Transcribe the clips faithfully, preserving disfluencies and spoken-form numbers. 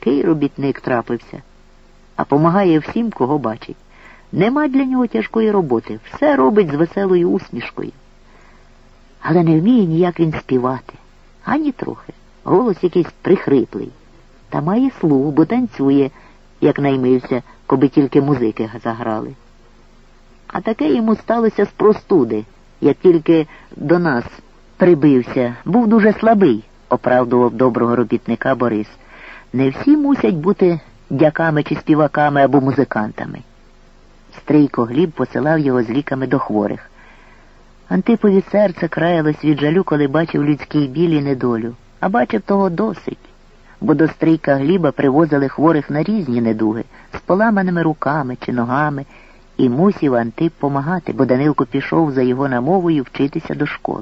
такий робітник трапився. А помагає всім, кого бачить. Нема для нього тяжкої роботи, все робить з веселою усмішкою. Але не вміє ніяк він співати. Ані трохи. Голос якийсь прихриплий. Та має слух, бо танцює, як наймився, коби тільки музики заграли. А таке йому сталося з простуди, як тільки до нас прибився. Був дуже слабий, оправдував доброго робітника Борис. Не всі мусять бути дяками чи співаками або музикантами. Стрийко Гліб посилав його з ліками до хворих. Антипові серце краялось від жалю, коли бачив людський біль і недолю. А бачив того досить, бо до Стрийка Гліба привозили хворих на різні недуги, з поламаними руками чи ногами, і мусів Антип помагати, бо Данилко пішов за його намовою вчитися до школи.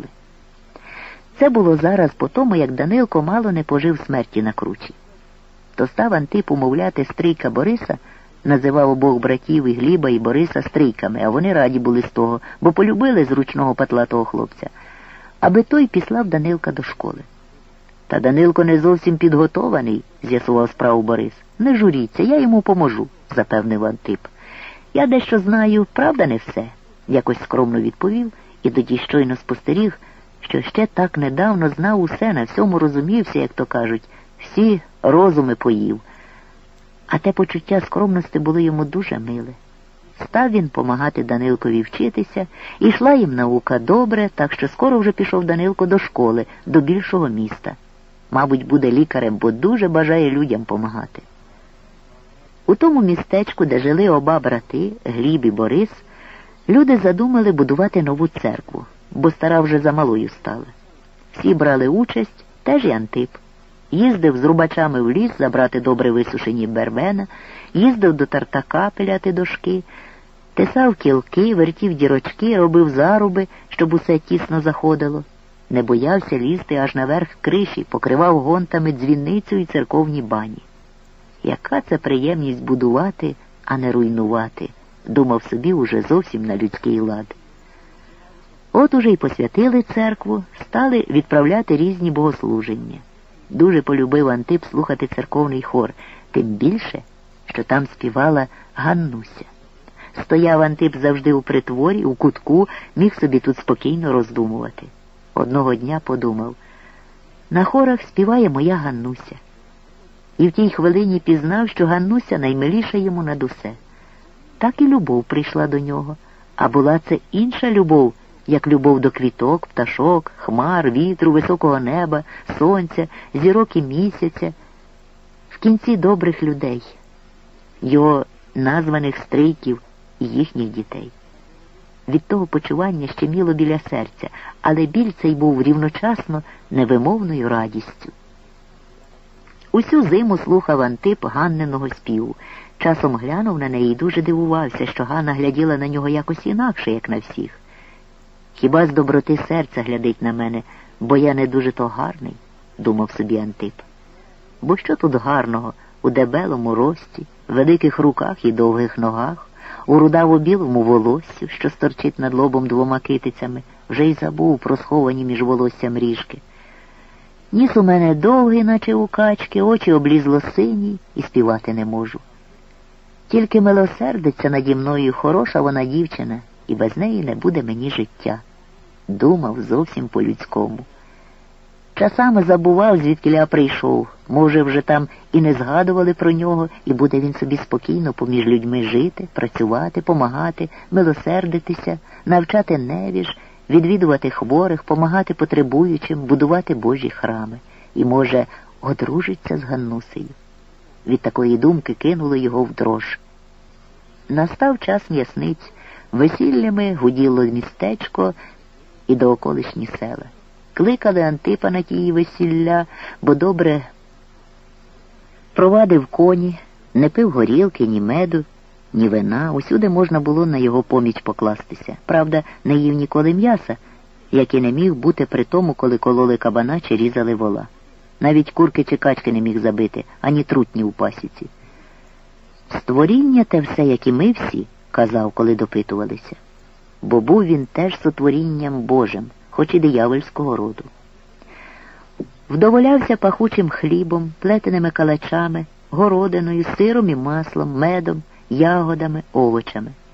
Це було зараз по тому, як Данилко мало не пожив смерті на кручі. То став Антип умовляти Стрийка Бориса, називав обох братів і Гліба, і Бориса Стрийками, а вони раді були з того, бо полюбили зручного патлатого хлопця, аби той післав Данилка до школи. Та Данилко не зовсім підготований, з'ясував справу Борис. Не журіться, я йому поможу, запевнив Антип. Я дещо знаю, правда не все, якось скромно відповів, і тоді щойно спостеріг, що ще так недавно знав усе, на всьому розумівся, як то кажуть, всі розуми поїв. А те почуття скромності було йому дуже миле. Став він помагати Данилкові вчитися, і йшла їм наука добре, так що скоро вже пішов Данилко до школи, до більшого міста. Мабуть, буде лікарем, бо дуже бажає людям помагати. У тому містечку, де жили оба брати, Гліб і Борис, люди задумали будувати нову церкву, бо стара вже замалою стала. Всі брали участь, теж і Антип. Їздив з рубачами в ліс забрати добре висушені бервена, їздив до Тартака пиляти дошки, тесав кілки, вертів дірочки, робив заруби, щоб усе тісно заходило. Не боявся лізти аж наверх криші, покривав гонтами дзвіницю і церковні бані. Яка це приємність будувати, а не руйнувати, думав собі уже зовсім на людський лад. От уже й посвятили церкву, стали відправляти різні богослуження. Дуже полюбив Антип слухати церковний хор, тим більше, що там співала Ганнуся. Стояв Антип завжди у притворі, у кутку, міг собі тут спокійно роздумувати. Одного дня подумав, на хорах співає моя Ганнуся. І в тій хвилині пізнав, що Ганнуся наймиліша йому над усе. Так і любов прийшла до нього, а була це інша любов, як любов до квіток, пташок, хмар, вітру, високого неба, сонця, зірок і місяця, в кінці добрих людей, його названих Стрийків і їхніх дітей. Від того почування щеміло біля серця, але біль цей був рівночасно невимовною радістю. Усю зиму слухав Антип Ганниного співу. Часом глянув на неї і дуже дивувався, що Ганна гляділа на нього якось інакше, як на всіх. «Хіба з доброти серця глядить на мене, бо я не дуже то гарний?» – думав собі Антип. Бо що тут гарного у дебелому рості, великих руках і довгих ногах, у рудаво-білому волоссю, що сторчить над лобом двома китицями, вже й забув про сховані між волоссям ріжки. Ніс у мене довгий, наче у качки, очі облізло сині, і співати не можу. Тільки милосердиться наді мною хороша вона дівчина, і без неї не буде мені життя. Думав зовсім по-людському. Часами забував, звідкіля прийшов. Може, вже там і не згадували про нього, і буде він собі спокійно поміж людьми жити, працювати, помагати, милосердитися, навчати невіж, відвідувати хворих, помагати потребуючим, будувати Божі храми. І, може, одружиться з Ганнусею. Від такої думки кинуло його в дрож. Настав час м'ясниць. Весіллями гуділо містечко і дооколишні села. Кликали Антипа на тії весілля, бо добре провадив коні, не пив горілки, ні меду, ні вина. Усюди можна було на його поміч покластися. Правда, не їв ніколи м'яса, як і не міг бути при тому, коли кололи кабана чи різали вола. Навіть курки чи качки не міг забити, ані трутні у пасіці. «Створіння те все, як і ми всі», – казав, коли допитувалися. Бо був він теж сотворінням Божим, хоч і диявольського роду. Вдоволявся пахучим хлібом, плетеними калачами, городиною, сиром і маслом, медом, ягодами, овочами.